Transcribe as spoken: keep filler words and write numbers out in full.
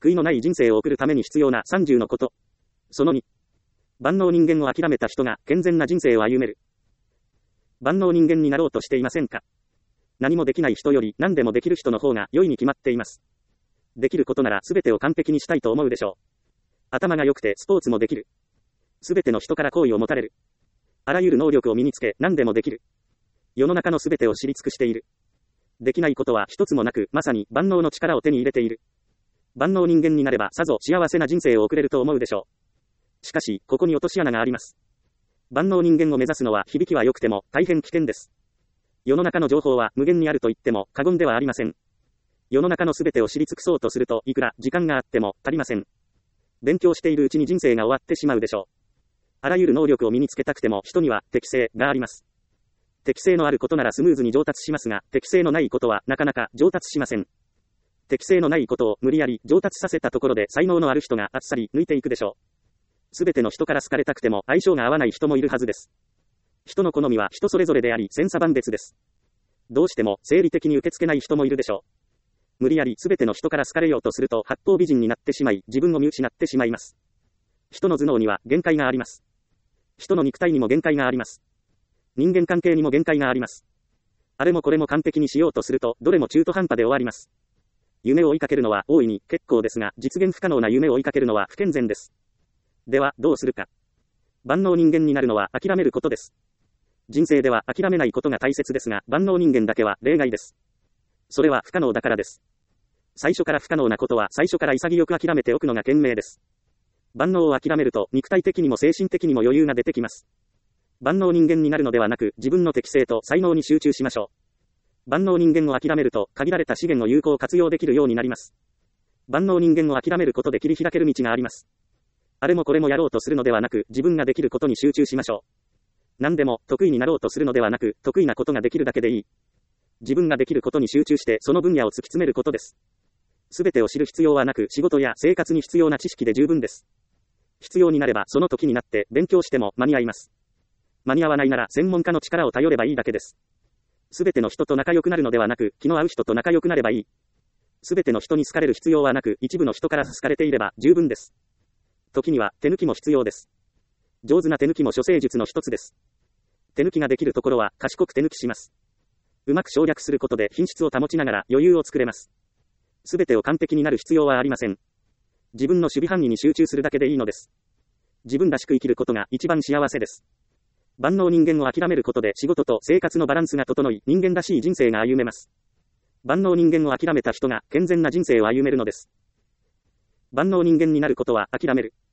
悔いのない人生を送るために必要なさんじゅうのこと。そのに。万能人間を諦めた人が健全な人生を歩める。万能人間になろうとしていませんか？何もできない人より何でもできる人の方が良いに決まっています。できることなら全てを完璧にしたいと思うでしょう。頭が良くてスポーツもできる。全ての人から好意を持たれる。あらゆる能力を身につけ何でもできる。世の中の全てを知り尽くしている。できないことは一つもなく、まさに万能の力を手に入れている。万能人間になればさぞ幸せな人生を送れると思うでしょう。しかし、ここに落とし穴があります。万能人間を目指すのは響きは良くても大変危険です。世の中の情報は無限にあると言っても過言ではありません。世の中の全てを知り尽くそうとするといくら時間があっても足りません。勉強しているうちに人生が終わってしまうでしょう。あらゆる能力を身につけたくても人には適性があります。適性のあることならスムーズに上達しますが、適性のないことはなかなか上達しません。適性のないことを無理やり上達させたところで才能のある人があっさり抜いていくでしょう。すべての人から好かれたくても相性が合わない人もいるはずです。人の好みは人それぞれであり千差万別です。どうしても生理的に受け付けない人もいるでしょう。無理やりすべての人から好かれようとすると八方美人になってしまい自分を見失ってしまいます。人の頭脳には限界があります。人の肉体にも限界があります。人間関係にも限界があります。あれもこれも完璧にしようとするとどれも中途半端で終わります。夢を追いかけるのは大いに結構ですが、実現不可能な夢を追いかけるのは不健全です。ではどうするか。万能人間になるのは諦めることです。人生では諦めないことが大切ですが、万能人間だけは例外です。それは不可能だからです。最初から不可能なことは最初から潔く諦めておくのが賢明です。万能を諦めると肉体的にも精神的にも余裕が出てきます。万能人間になるのではなく、自分の適性と才能に集中しましょう。万能人間を諦めると限られた資源を有効活用できるようになります。万能人間を諦めることで切り開ける道があります。あれもこれもやろうとするのではなく、自分ができることに集中しましょう。何でも得意になろうとするのではなく、得意なことができるだけでいい。自分ができることに集中してその分野を突き詰めることです。すべてを知る必要はなく、仕事や生活に必要な知識で十分です。必要になればその時になって勉強しても間に合います。間に合わないなら専門家の力を頼ればいいだけです。すべての人と仲良くなるのではなく、気の合う人と仲良くなればいい。すべての人に好かれる必要はなく、一部の人から好かれていれば十分です。時には手抜きも必要です。上手な手抜きも処世術の一つです。手抜きができるところは賢く手抜きします。うまく省略することで品質を保ちながら余裕を作れます。すべてを完璧になる必要はありません。自分の守備範囲に集中するだけでいいのです。自分らしく生きることが一番幸せです。万能人間を諦めることで仕事と生活のバランスが整い、人間らしい人生が歩めます。万能人間を諦めた人が健全な人生を歩めるのです。万能人間になることは諦める。